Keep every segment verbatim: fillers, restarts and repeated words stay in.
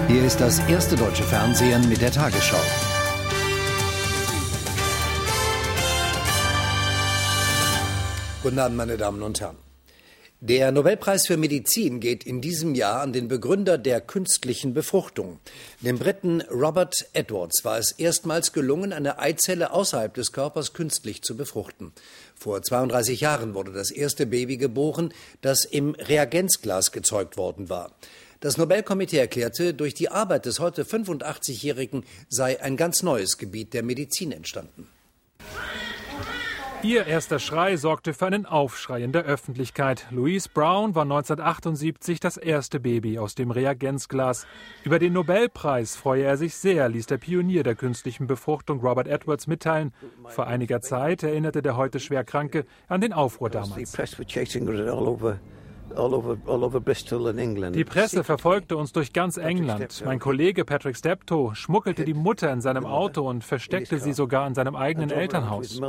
Hier ist das erste deutsche Fernsehen mit der Tagesschau. Guten Abend, meine Damen und Herren. Der Nobelpreis für Medizin geht in diesem Jahr an den Begründer der künstlichen Befruchtung. Dem Briten Robert Edwards war es erstmals gelungen, eine Eizelle außerhalb des Körpers künstlich zu befruchten. Vor zweiunddreißig Jahren wurde das erste Baby geboren, das im Reagenzglas gezeugt worden war. Das Nobelkomitee erklärte, durch die Arbeit des heute fünfundachtzigjährigen sei ein ganz neues Gebiet der Medizin entstanden. Ihr erster Schrei sorgte für einen Aufschrei in der Öffentlichkeit. Louise Brown war neunzehnhundertachtundsiebzig das erste Baby aus dem Reagenzglas. Über den Nobelpreis freue er sich sehr, ließ der Pionier der künstlichen Befruchtung Robert Edwards mitteilen. Vor einiger Zeit erinnerte der heute Schwerkranke an den Aufruhr damals. Die Presse verfolgte uns durch ganz England. Mein Kollege Patrick Steptoe schmuggelte die Mutter in seinem Auto und versteckte sie sogar in seinem eigenen Elternhaus.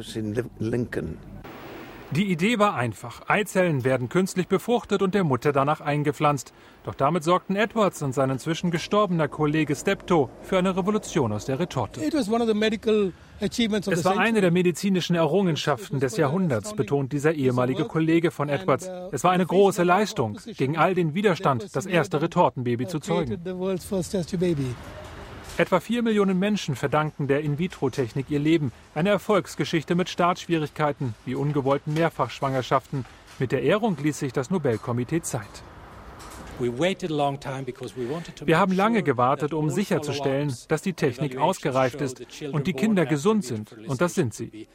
Die Idee war einfach. Eizellen werden künstlich befruchtet und der Mutter danach eingepflanzt. Doch damit sorgten Edwards und sein inzwischen gestorbener Kollege Steptoe für eine Revolution aus der Retorte. Es war eine der medizinischen Errungenschaften des Jahrhunderts, betont dieser ehemalige Kollege von Edwards. Es war eine große Leistung, gegen all den Widerstand das erste Retortenbaby zu zeugen. Etwa vier Millionen Menschen verdanken der In-vitro-Technik ihr Leben. Eine Erfolgsgeschichte mit Startschwierigkeiten wie ungewollten Mehrfachschwangerschaften. Mit der Ehrung ließ sich das Nobelkomitee Zeit. Wir haben lange gewartet, um sicherzustellen, dass die Technik ausgereift ist und die Kinder gesund sind. Und das sind sie.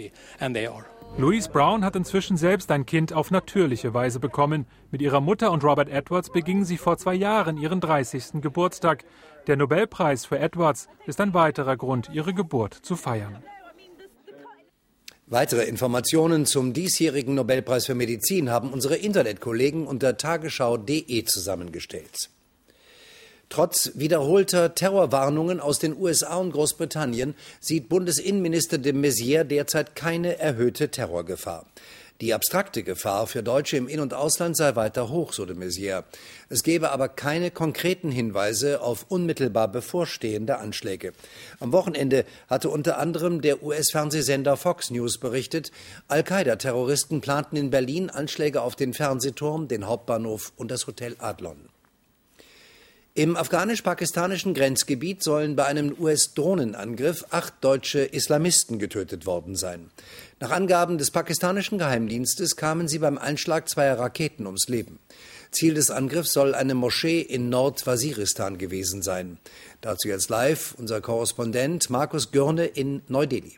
Louise Brown hat inzwischen selbst ein Kind auf natürliche Weise bekommen. Mit ihrer Mutter und Robert Edwards begingen sie vor zwei Jahren ihren dreißigsten Geburtstag. Der Nobelpreis für Edwards ist ein weiterer Grund, ihre Geburt zu feiern. Weitere Informationen zum diesjährigen Nobelpreis für Medizin haben unsere Internetkollegen unter tagesschau punkt de zusammengestellt. Trotz wiederholter Terrorwarnungen aus den U S A und Großbritannien sieht Bundesinnenminister de Maizière derzeit keine erhöhte Terrorgefahr. Die abstrakte Gefahr für Deutsche im In- und Ausland sei weiter hoch, so de Maizière. Es gebe aber keine konkreten Hinweise auf unmittelbar bevorstehende Anschläge. Am Wochenende hatte unter anderem der U S-Fernsehsender Fox News berichtet, Al-Qaida-Terroristen planten in Berlin Anschläge auf den Fernsehturm, den Hauptbahnhof und das Hotel Adlon. Im afghanisch-pakistanischen Grenzgebiet sollen bei einem U S-Drohnenangriff acht deutsche Islamisten getötet worden sein. Nach Angaben des pakistanischen Geheimdienstes kamen sie beim Einschlag zweier Raketen ums Leben. Ziel des Angriffs soll eine Moschee in Nordwaziristan gewesen sein. Dazu jetzt live unser Korrespondent Markus Görne in Neu-Delhi.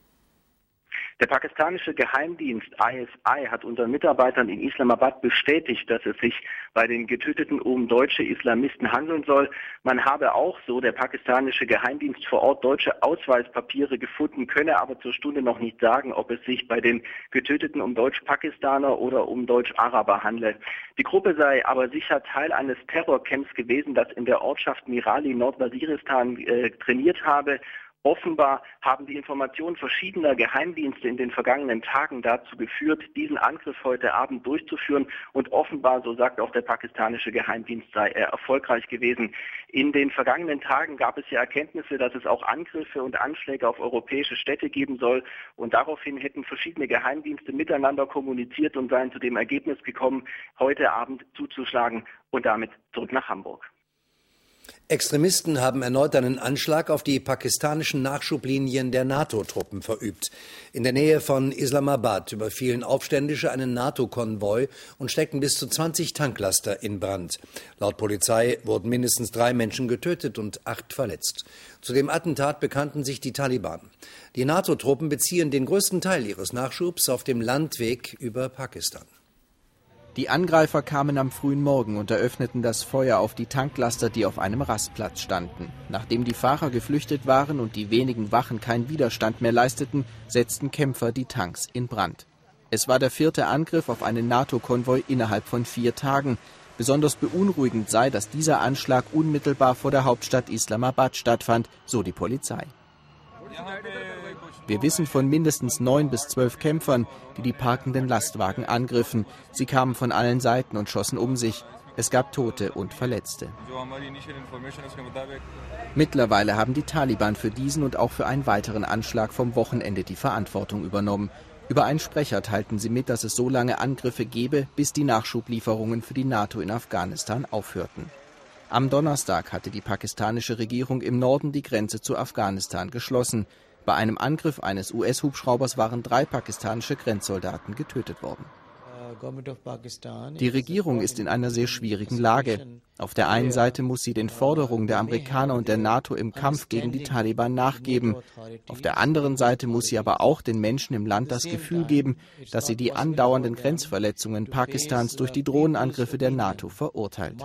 Der pakistanische Geheimdienst I S I hat unter Mitarbeitern in Islamabad bestätigt, dass es sich bei den Getöteten um deutsche Islamisten handeln soll. Man habe auch, so der pakistanische Geheimdienst, vor Ort deutsche Ausweispapiere gefunden, könne aber zur Stunde noch nicht sagen, ob es sich bei den Getöteten um Deutsch-Pakistaner oder um Deutsch-Araber handle. Die Gruppe sei aber sicher Teil eines Terrorcamps gewesen, das in der Ortschaft Mirali, Nordwaziristan, äh, trainiert habe. Offenbar haben die Informationen verschiedener Geheimdienste in den vergangenen Tagen dazu geführt, diesen Angriff heute Abend durchzuführen. Und offenbar, so sagt auch der pakistanische Geheimdienst, sei er erfolgreich gewesen. In den vergangenen Tagen gab es ja Erkenntnisse, dass es auch Angriffe und Anschläge auf europäische Städte geben soll. Und daraufhin hätten verschiedene Geheimdienste miteinander kommuniziert und seien zu dem Ergebnis gekommen, heute Abend zuzuschlagen und damit zurück nach Hamburg. Extremisten haben erneut einen Anschlag auf die pakistanischen Nachschublinien der NATO-Truppen verübt. In der Nähe von Islamabad überfielen Aufständische einen NATO-Konvoi und steckten bis zu zwanzig Tanklaster in Brand. Laut Polizei wurden mindestens drei Menschen getötet und acht verletzt. Zu dem Attentat bekannten sich die Taliban. Die NATO-Truppen beziehen den größten Teil ihres Nachschubs auf dem Landweg über Pakistan. Die Angreifer kamen am frühen Morgen und eröffneten das Feuer auf die Tanklaster, die auf einem Rastplatz standen. Nachdem die Fahrer geflüchtet waren und die wenigen Wachen keinen Widerstand mehr leisteten, setzten Kämpfer die Tanks in Brand. Es war der vierte Angriff auf einen NATO-Konvoi innerhalb von vier Tagen. Besonders beunruhigend sei, dass dieser Anschlag unmittelbar vor der Hauptstadt Islamabad stattfand, so die Polizei. Wir wissen von mindestens neun bis zwölf Kämpfern, die die parkenden Lastwagen angriffen. Sie kamen von allen Seiten und schossen um sich. Es gab Tote und Verletzte. Mittlerweile haben die Taliban für diesen und auch für einen weiteren Anschlag vom Wochenende die Verantwortung übernommen. Über einen Sprecher teilten sie mit, dass es so lange Angriffe gebe, bis die Nachschublieferungen für die NATO in Afghanistan aufhörten. Am Donnerstag hatte die pakistanische Regierung im Norden die Grenze zu Afghanistan geschlossen. Bei einem Angriff eines U S-Hubschraubers waren drei pakistanische Grenzsoldaten getötet worden. Die Regierung ist in einer sehr schwierigen Lage. Auf der einen Seite muss sie den Forderungen der Amerikaner und der NATO im Kampf gegen die Taliban nachgeben. Auf der anderen Seite muss sie aber auch den Menschen im Land das Gefühl geben, dass sie die andauernden Grenzverletzungen Pakistans durch die Drohnenangriffe der NATO verurteilt.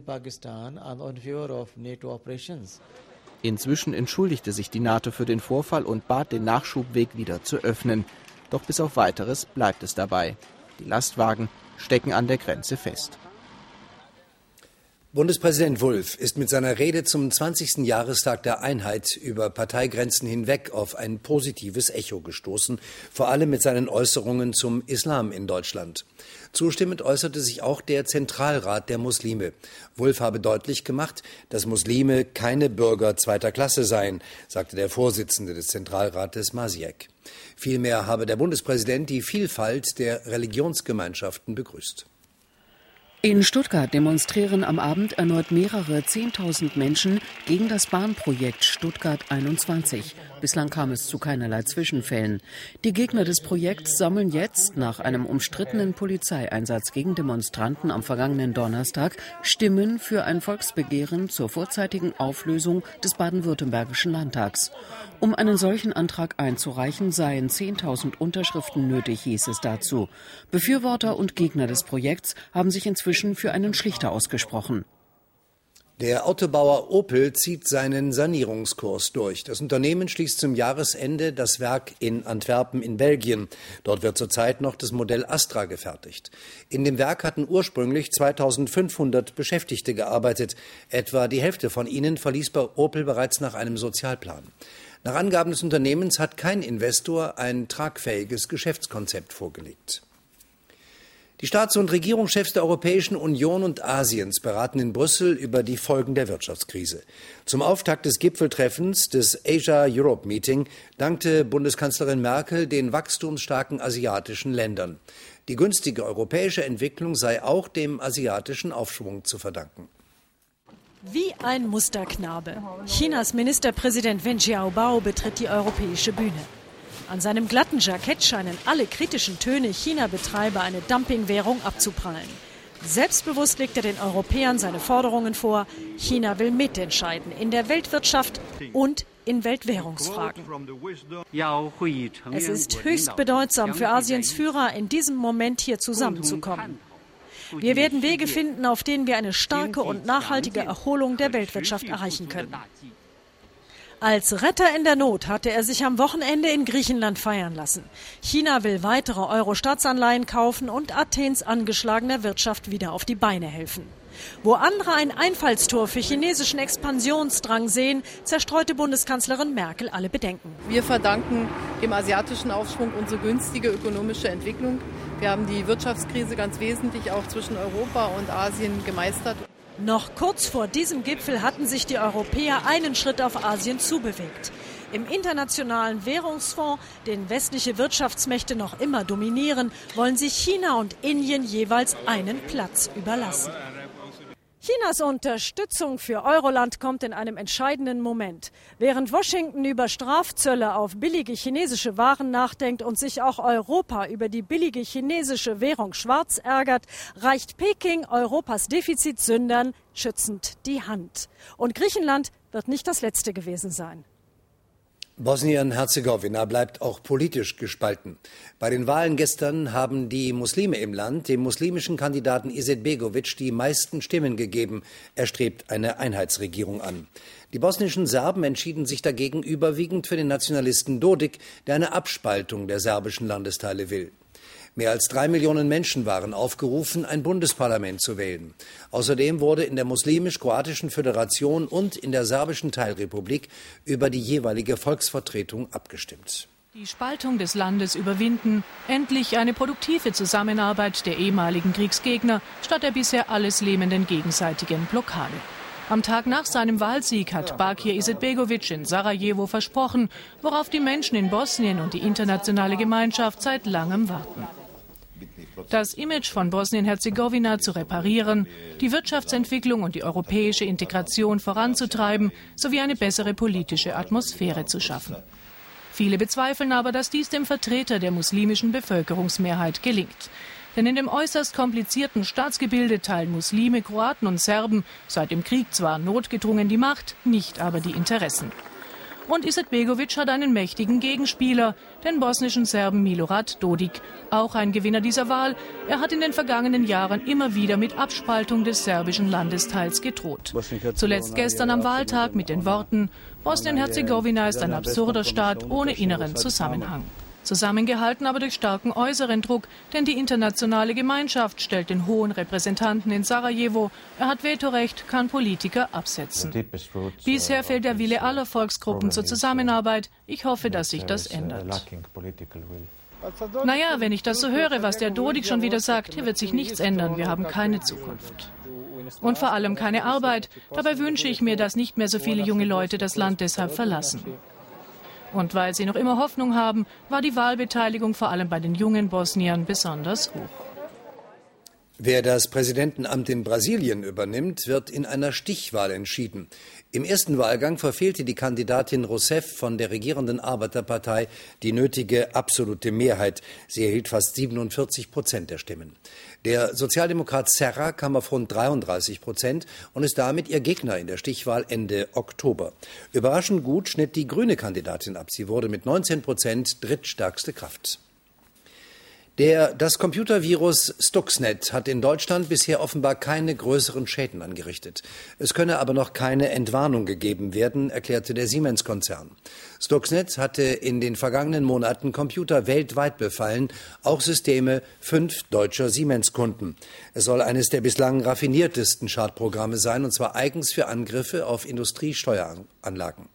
Inzwischen entschuldigte sich die NATO für den Vorfall und bat, den Nachschubweg wieder zu öffnen. Doch bis auf Weiteres bleibt es dabei. Die Lastwagen stecken an der Grenze fest. Bundespräsident Wulff ist mit seiner Rede zum zwanzigsten Jahrestag der Einheit über Parteigrenzen hinweg auf ein positives Echo gestoßen, vor allem mit seinen Äußerungen zum Islam in Deutschland. Zustimmend äußerte sich auch der Zentralrat der Muslime. Wulff habe deutlich gemacht, dass Muslime keine Bürger zweiter Klasse seien, sagte der Vorsitzende des Zentralrates Masiek. Vielmehr habe der Bundespräsident die Vielfalt der Religionsgemeinschaften begrüßt. In Stuttgart demonstrieren am Abend erneut mehrere Zehntausend Menschen gegen das Bahnprojekt Stuttgart einundzwanzig. Bislang kam es zu keinerlei Zwischenfällen. Die Gegner des Projekts sammeln jetzt, nach einem umstrittenen Polizeieinsatz gegen Demonstranten am vergangenen Donnerstag, Stimmen für ein Volksbegehren zur vorzeitigen Auflösung des baden-württembergischen Landtags. Um einen solchen Antrag einzureichen, seien zehntausend Unterschriften nötig, hieß es dazu. Befürworter und Gegner des Projekts haben sich inzwischen für einen Schlichter ausgesprochen. Der Autobauer Opel zieht seinen Sanierungskurs durch. Das Unternehmen schließt zum Jahresende das Werk in Antwerpen in Belgien. Dort wird zurzeit noch das Modell Astra gefertigt. In dem Werk hatten ursprünglich zweitausendfünfhundert Beschäftigte gearbeitet. Etwa die Hälfte von ihnen verließ bei Opel bereits nach einem Sozialplan. Nach Angaben des Unternehmens hat kein Investor ein tragfähiges Geschäftskonzept vorgelegt. Die Staats- und Regierungschefs der Europäischen Union und Asiens beraten in Brüssel über die Folgen der Wirtschaftskrise. Zum Auftakt des Gipfeltreffens des Asia-Europe-Meeting dankte Bundeskanzlerin Merkel den wachstumsstarken asiatischen Ländern. Die günstige europäische Entwicklung sei auch dem asiatischen Aufschwung zu verdanken. Wie ein Musterknabe. Chinas Ministerpräsident Wen Jiabao betritt die europäische Bühne. An seinem glatten Jackett scheinen alle kritischen Töne, China betreibe eine Dumpingwährung, abzuprallen. Selbstbewusst legt er den Europäern seine Forderungen vor. China will mitentscheiden in der Weltwirtschaft und in Weltwährungsfragen. Es ist höchst bedeutsam für Asiens Führer, in diesem Moment hier zusammenzukommen. Wir werden Wege finden, auf denen wir eine starke und nachhaltige Erholung der Weltwirtschaft erreichen können. Als Retter in der Not hatte er sich am Wochenende in Griechenland feiern lassen. China will weitere Euro-Staatsanleihen kaufen und Athens angeschlagener Wirtschaft wieder auf die Beine helfen. Wo andere ein Einfallstor für chinesischen Expansionsdrang sehen, zerstreute Bundeskanzlerin Merkel alle Bedenken. Wir verdanken dem asiatischen Aufschwung unsere günstige ökonomische Entwicklung. Wir haben die Wirtschaftskrise ganz wesentlich auch zwischen Europa und Asien gemeistert. Noch kurz vor diesem Gipfel hatten sich die Europäer einen Schritt auf Asien zubewegt. Im Internationalen Währungsfonds, den westliche Wirtschaftsmächte noch immer dominieren, wollen sich China und Indien jeweils einen Platz überlassen. Chinas Unterstützung für Euroland kommt in einem entscheidenden Moment. Während Washington über Strafzölle auf billige chinesische Waren nachdenkt und sich auch Europa über die billige chinesische Währung schwarz ärgert, reicht Peking Europas Defizitsündern schützend die Hand. Und Griechenland wird nicht das letzte gewesen sein. Bosnien-Herzegowina bleibt auch politisch gespalten. Bei den Wahlen gestern haben die Muslime im Land dem muslimischen Kandidaten Izetbegovic die meisten Stimmen gegeben. Er strebt eine Einheitsregierung an. Die bosnischen Serben entschieden sich dagegen überwiegend für den Nationalisten Dodik, der eine Abspaltung der serbischen Landesteile will. Mehr als drei Millionen Menschen waren aufgerufen, ein Bundesparlament zu wählen. Außerdem wurde in der muslimisch-kroatischen Föderation und in der serbischen Teilrepublik über die jeweilige Volksvertretung abgestimmt. Die Spaltung des Landes überwinden, endlich eine produktive Zusammenarbeit der ehemaligen Kriegsgegner statt der bisher alles lähmenden gegenseitigen Blockade. Am Tag nach seinem Wahlsieg hat Bakir Izetbegović in Sarajevo versprochen, worauf die Menschen in Bosnien und die internationale Gemeinschaft seit langem warten. Das Image von Bosnien-Herzegowina zu reparieren, die Wirtschaftsentwicklung und die europäische Integration voranzutreiben, sowie eine bessere politische Atmosphäre zu schaffen. Viele bezweifeln aber, dass dies dem Vertreter der muslimischen Bevölkerungsmehrheit gelingt. Denn in dem äußerst komplizierten Staatsgebilde teilen Muslime, Kroaten und Serben seit dem Krieg zwar notgedrungen die Macht, nicht aber die Interessen. Und Izetbegović hat einen mächtigen Gegenspieler, den bosnischen Serben Milorad Dodik, auch ein Gewinner dieser Wahl. Er hat in den vergangenen Jahren immer wieder mit Abspaltung des serbischen Landesteils gedroht. Zuletzt gestern am Wahltag mit den Worten: Bosnien-Herzegowina ist ein absurder Staat ohne inneren Zusammenhang. Zusammengehalten aber durch starken äußeren Druck, denn die internationale Gemeinschaft stellt den hohen Repräsentanten in Sarajevo. Er hat Vetorecht, kann Politiker absetzen. Bisher fehlt der Wille aller Volksgruppen zur Zusammenarbeit. Ich hoffe, dass sich das ändert. Naja, wenn ich das so höre, was der Dodik schon wieder sagt, hier wird sich nichts ändern. Wir haben keine Zukunft. Und vor allem keine Arbeit. Dabei wünsche ich mir, dass nicht mehr so viele junge Leute das Land deshalb verlassen. Und weil sie noch immer Hoffnung haben, war die Wahlbeteiligung vor allem bei den jungen Bosniern besonders hoch. Wer das Präsidentenamt in Brasilien übernimmt, wird in einer Stichwahl entschieden. Im ersten Wahlgang verfehlte die Kandidatin Rousseff von der regierenden Arbeiterpartei die nötige absolute Mehrheit. Sie erhielt fast siebenundvierzig Prozent der Stimmen. Der Sozialdemokrat Serra kam auf rund dreiunddreißig Prozent und ist damit ihr Gegner in der Stichwahl Ende Oktober. Überraschend gut schnitt die grüne Kandidatin ab. Sie wurde mit neunzehn Prozent drittstärkste Kraft. Der, das Computervirus Stuxnet hat in Deutschland bisher offenbar keine größeren Schäden angerichtet. Es könne aber noch keine Entwarnung gegeben werden, erklärte der Siemens-Konzern. Stuxnet hatte in den vergangenen Monaten Computer weltweit befallen, auch Systeme fünf deutscher Siemens-Kunden. Es soll eines der bislang raffiniertesten Schadprogramme sein, und zwar eigens für Angriffe auf Industriesteueranlagen.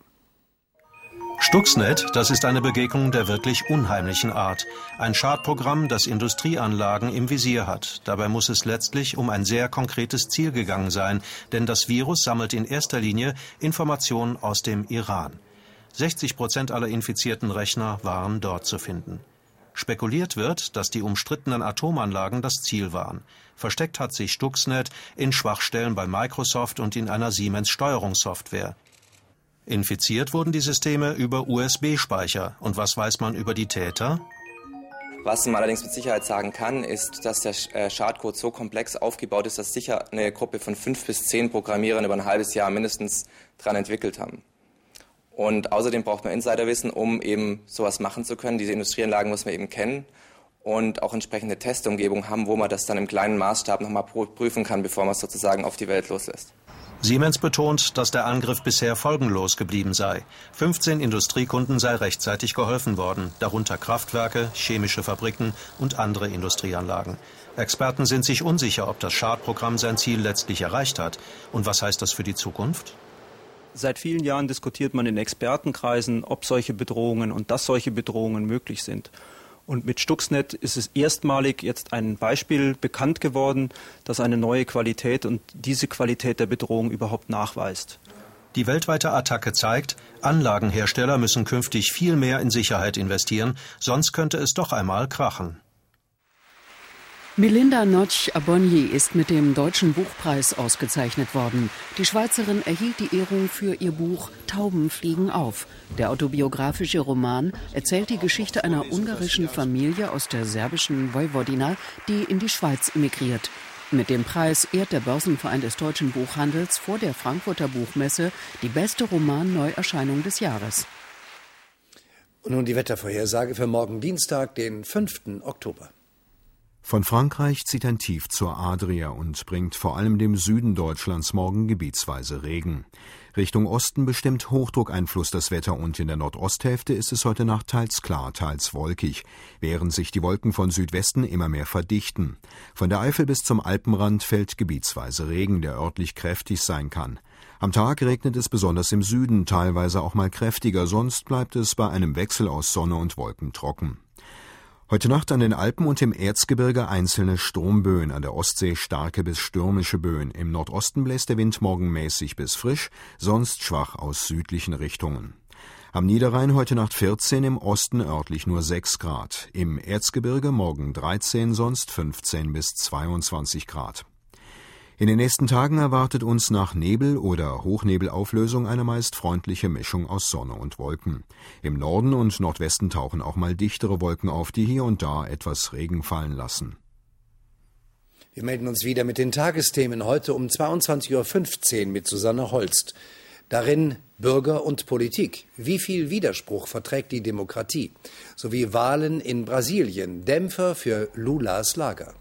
Stuxnet, das ist eine Begegnung der wirklich unheimlichen Art. Ein Schadprogramm, das Industrieanlagen im Visier hat. Dabei muss es letztlich um ein sehr konkretes Ziel gegangen sein, denn das Virus sammelt in erster Linie Informationen aus dem Iran. sechzig Prozent aller infizierten Rechner waren dort zu finden. Spekuliert wird, dass die umstrittenen Atomanlagen das Ziel waren. Versteckt hat sich Stuxnet in Schwachstellen bei Microsoft und in einer Siemens-Steuerungssoftware. Infiziert wurden die Systeme über U S B-Speicher. Und was weiß man über die Täter? Was man allerdings mit Sicherheit sagen kann, ist, dass der Schadcode so komplex aufgebaut ist, dass sicher eine Gruppe von fünf bis zehn Programmierern über ein halbes Jahr mindestens dran entwickelt haben. Und außerdem braucht man Insiderwissen, um eben sowas machen zu können. Diese Industrieanlagen muss man eben kennen und auch entsprechende Testumgebung haben, wo man das dann im kleinen Maßstab nochmal prüfen kann, bevor man es sozusagen auf die Welt loslässt. Siemens betont, dass der Angriff bisher folgenlos geblieben sei. fünfzehn Industriekunden sei rechtzeitig geholfen worden, darunter Kraftwerke, chemische Fabriken und andere Industrieanlagen. Experten sind sich unsicher, ob das Schadprogramm sein Ziel letztlich erreicht hat. Und was heißt das für die Zukunft? Seit vielen Jahren diskutiert man in Expertenkreisen, ob solche Bedrohungen und dass solche Bedrohungen möglich sind. Und mit Stuxnet ist es erstmalig jetzt ein Beispiel bekannt geworden, das eine neue Qualität und diese Qualität der Bedrohung überhaupt nachweist. Die weltweite Attacke zeigt, Anlagenhersteller müssen künftig viel mehr in Sicherheit investieren, sonst könnte es doch einmal krachen. Melinda Notch-Abonyi ist mit dem Deutschen Buchpreis ausgezeichnet worden. Die Schweizerin erhielt die Ehrung für ihr Buch »Tauben fliegen auf«. Der autobiografische Roman erzählt die Geschichte einer ungarischen Familie aus der serbischen Vojvodina, die in die Schweiz emigriert. Mit dem Preis ehrt der Börsenverein des deutschen Buchhandels vor der Frankfurter Buchmesse die beste Roman-Neuerscheinung des Jahres. Und nun die Wettervorhersage für morgen Dienstag, den fünften Oktober. Von Frankreich zieht ein Tief zur Adria und bringt vor allem dem Süden Deutschlands morgen gebietsweise Regen. Richtung Osten bestimmt Hochdruckeinfluss das Wetter und in der Nordosthälfte ist es heute Nacht teils klar, teils wolkig, während sich die Wolken von Südwesten immer mehr verdichten. Von der Eifel bis zum Alpenrand fällt gebietsweise Regen, der örtlich kräftig sein kann. Am Tag regnet es besonders im Süden, teilweise auch mal kräftiger, sonst bleibt es bei einem Wechsel aus Sonne und Wolken trocken. Heute Nacht an den Alpen und im Erzgebirge einzelne Sturmböen, an der Ostsee starke bis stürmische Böen. Im Nordosten bläst der Wind morgen mäßig bis frisch, sonst schwach aus südlichen Richtungen. Am Niederrhein heute Nacht vierzehn, im Osten örtlich nur sechs Grad. Im Erzgebirge morgen dreizehn, sonst fünfzehn bis zweiundzwanzig Grad. In den nächsten Tagen erwartet uns nach Nebel oder Hochnebelauflösung eine meist freundliche Mischung aus Sonne und Wolken. Im Norden und Nordwesten tauchen auch mal dichtere Wolken auf, die hier und da etwas Regen fallen lassen. Wir melden uns wieder mit den Tagesthemen heute um zweiundzwanzig Uhr fünfzehn mit Susanne Holst. Darin Bürger und Politik. Wie viel Widerspruch verträgt die Demokratie? Sowie Wahlen in Brasilien, Dämpfer für Lulas Lager.